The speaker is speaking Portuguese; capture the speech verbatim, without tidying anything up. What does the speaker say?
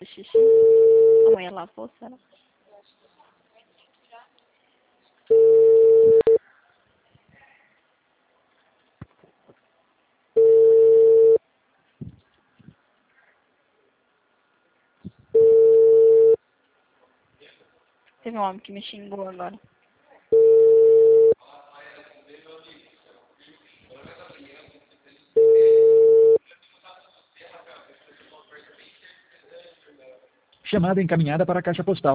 fazer xixi. A mulher lavou, será? Teve um homem que me xingou agora. Chamada encaminhada para a caixa postal.